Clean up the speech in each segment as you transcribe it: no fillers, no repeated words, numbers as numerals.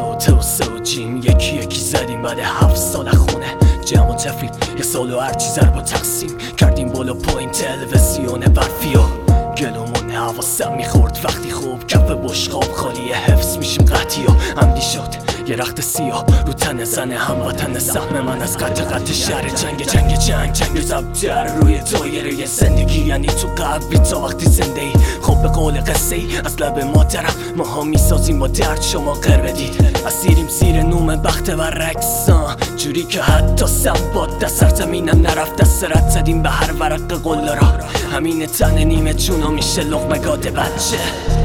توسه و جیم یکی یکی زدیم بعد 7 سال خونه جمع و تفریم یه سال و هرچی ضرب و تقسیم کردیم بالا پایین تلویزیون برفی و گلومون حواسم میخورد وقتی خوب کف بشقاب خالی حفظ میشیم قطعی و عمدی شد یه رخت سیاه رو تن زن هموطن سهم من از قطع شهر جنگ زبدر روی دایره زندگی یعنی تو قلبی تا وقتی زنده ای خب به قول قصه ای از لب مادرم ماها میسازیم با درد شما قر بدید اسیریم زیر نوم بخت و رکسان جوری که حتی سم با دست زمینم نرفت دست رد زدیم به هر ورق قله را همین تن نیمه جونا میشه لقمه گاده بچه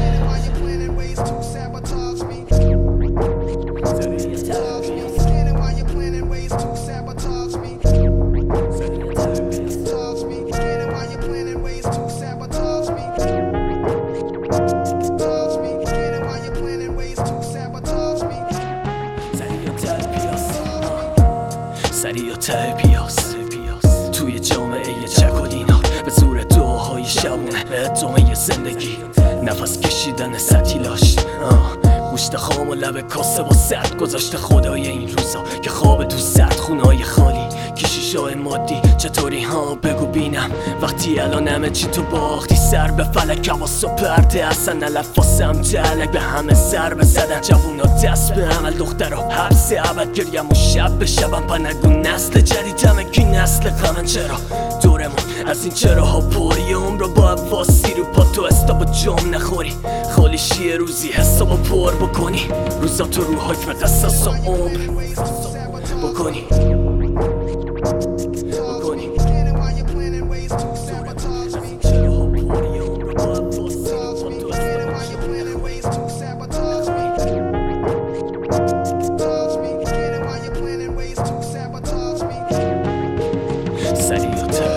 سری و ته پیاس توی جامعه چک و دینار به زور دعاهای شبونه به ادامه زندگی نفس کشیدن ستیلاش گوشت خام و لب کاسه با سرد گذاشته خدای این روزا که خواب تو سرد خونهای خالی کشیشای مادی چطوری ها بگو بینم وقتی الان همه چی تو باختی سر به فلک حواس و پرده اصلا نلفاسم تلک به همه ضربه زدن جوونا دست به عمل دخترها حبس عبد گریم و شب به شبم پنگو نسل جدیدمه کی نسل غمن چرا دورمون از این چراها پری عمر با واسی رو پا تو استاب و جام نخوری خالی شیه روزی حساب پر بکنی روزا تو رو حکم قصاص و عمر بکنی سری و